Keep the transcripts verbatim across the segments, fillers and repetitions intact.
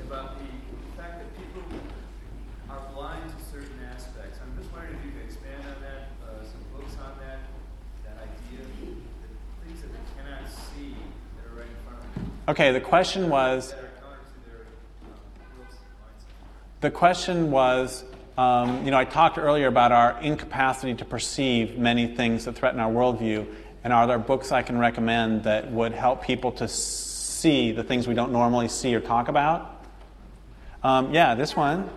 about the fact that people are blind to certain aspects. I'm just wondering if you could expand on that, uh, some books on that, that idea, the things that they cannot see that are right in front of them. Okay, the question was... That are counter to their um, wills and mindset. The question was, um, you know, I talked earlier about our incapacity to perceive many things that threaten our worldview, and are there books I can recommend that would help people to see the things we don't normally see or talk about? Um, yeah, this one.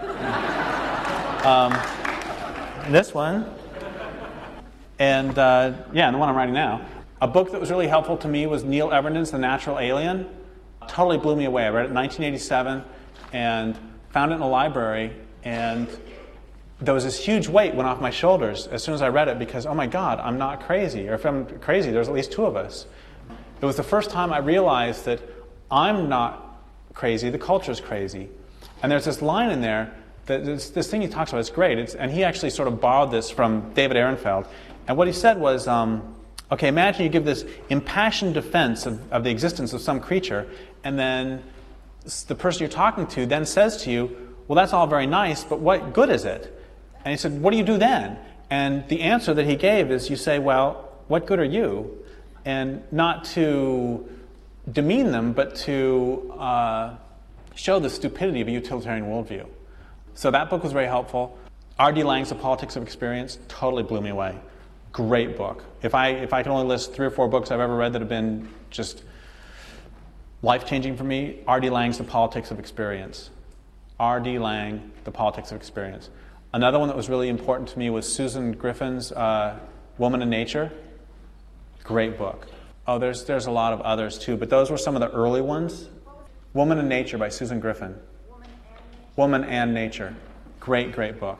um, this one. And, uh, yeah, and the one I'm writing now. A book that was really helpful to me was Neil Everdin's The Natural Alien. Totally blew me away. I read it in nineteen eighty-seven and found it in a library, and there was this huge weight went off my shoulders as soon as I read it because, oh my God, I'm not crazy. Or if I'm crazy, there's at least two of us. It was the first time I realized that I'm not crazy, the culture's crazy. And there's this line in there, that this, this thing he talks about, it's great. It's, and he actually sort of borrowed this from David Ehrenfeld. And what he said was, um, okay, imagine you give this impassioned defense of, of the existence of some creature, and then the person you're talking to then says to you, well, that's all very nice, but what good is it? And he said, what do you do then? And the answer that he gave is you say, well, what good are you? And not to demean them, but to uh, show the stupidity of a utilitarian worldview. So that book was very helpful. R D Laing's The Politics of Experience totally blew me away. Great book. If I if I can only list three or four books I've ever read that have been just life-changing for me, R D Laing's The Politics of Experience. R D Laing, The Politics of Experience. Another one that was really important to me was Susan Griffin's uh, Woman and Nature. Great book. Oh, there's there's a lot of others too, but those were some of the early ones. Woman and Nature by Susan Griffin. Woman and Nature. Great, great book.